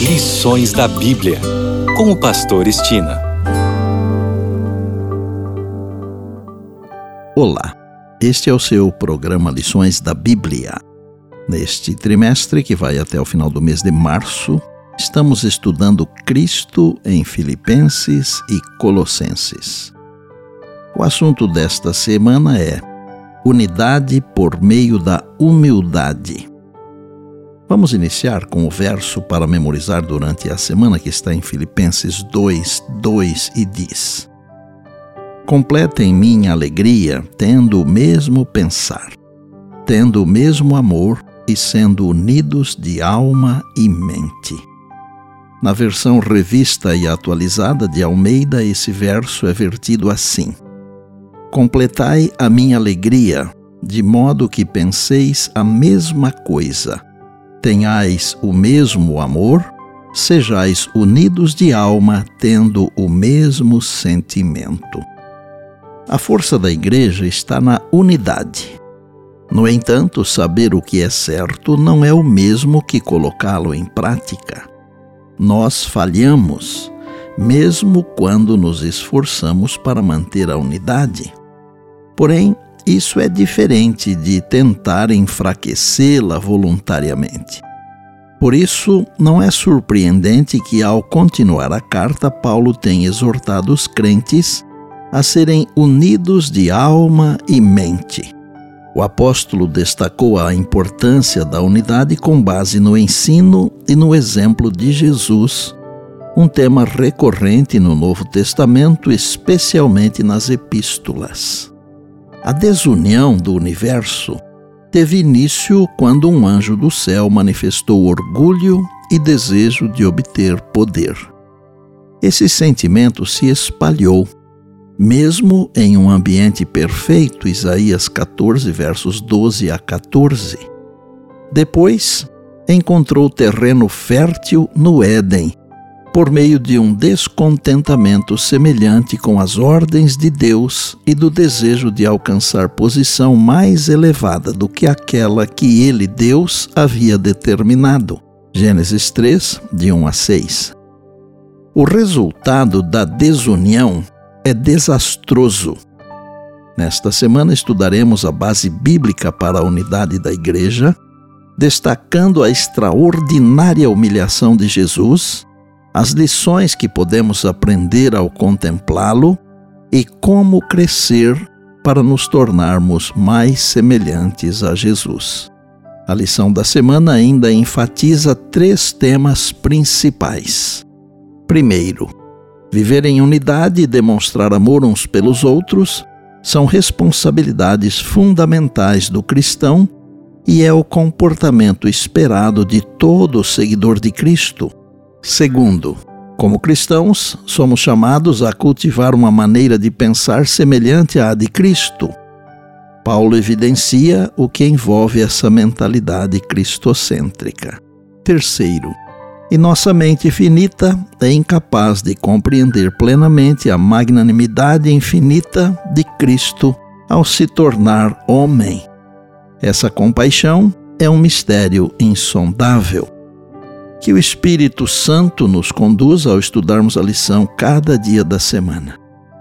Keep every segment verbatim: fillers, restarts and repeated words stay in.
Lições da Bíblia, com o pastor Estina. Olá, este é o seu programa Lições da Bíblia. Neste trimestre, que vai até o final do mês de março, estamos estudando Cristo em Filipenses e Colossenses. O assunto desta semana é unidade por meio da humildade. Vamos iniciar com o verso para memorizar durante a semana, que está em Filipenses dois, dois e diz: Completem minha alegria tendo o mesmo pensar, tendo o mesmo amor e sendo unidos de alma e mente. Na versão revista e atualizada de Almeida, esse verso é vertido assim: Completai a minha alegria, de modo que penseis a mesma coisa, tenhais o mesmo amor, sejais unidos de alma, tendo o mesmo sentimento. A força da igreja está na unidade. No entanto, saber o que é certo não é o mesmo que colocá-lo em prática. Nós falhamos, mesmo quando nos esforçamos para manter a unidade. Porém, isso é diferente de tentar enfraquecê-la voluntariamente. Por isso, não é surpreendente que, ao continuar a carta, Paulo tenha exortado os crentes a serem unidos de alma e mente. O apóstolo destacou a importância da unidade com base no ensino e no exemplo de Jesus, um tema recorrente no Novo Testamento, especialmente nas epístolas. A desunião do universo teve início quando um anjo do céu manifestou orgulho e desejo de obter poder. Esse sentimento se espalhou, mesmo em um ambiente perfeito, Isaías catorze, versos doze a catorze. Depois, encontrou terreno fértil no Éden, por meio de um descontentamento semelhante com as ordens de Deus e do desejo de alcançar posição mais elevada do que aquela que ele, Deus, havia determinado. Gênesis três, de um a seis. O resultado da desunião é desastroso. Nesta semana estudaremos a base bíblica para a unidade da igreja, destacando a extraordinária humilhação de Jesus, as lições que podemos aprender ao contemplá-lo e como crescer para nos tornarmos mais semelhantes a Jesus. A lição da semana ainda enfatiza três temas principais. Primeiro, viver em unidade e demonstrar amor uns pelos outros são responsabilidades fundamentais do cristão e é o comportamento esperado de todo seguidor de Cristo. Segundo, como cristãos, somos chamados a cultivar uma maneira de pensar semelhante à de Cristo. Paulo evidencia o que envolve essa mentalidade cristocêntrica. Terceiro, e nossa mente finita é incapaz de compreender plenamente a magnanimidade infinita de Cristo ao se tornar homem. Essa compaixão é um mistério insondável. Que o Espírito Santo nos conduza ao estudarmos a lição cada dia da semana.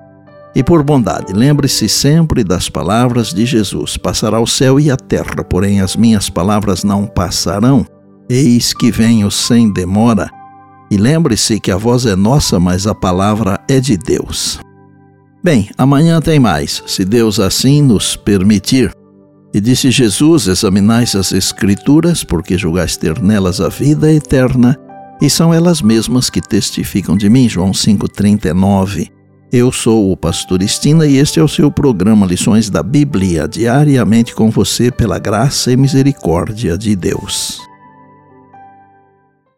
E por bondade, lembre-se sempre das palavras de Jesus: passará o céu e a terra, porém as minhas palavras não passarão. Eis que venho sem demora. E lembre-se que a voz é nossa, mas a palavra é de Deus. Bem, amanhã tem mais, se Deus assim nos permitir. E disse Jesus: examinais as Escrituras, porque julgais ter nelas a vida eterna, e são elas mesmas que testificam de mim. João cinco, trinta e nove. Eu sou o pastor Estina e este é o seu programa Lições da Bíblia, diariamente com você pela graça e misericórdia de Deus.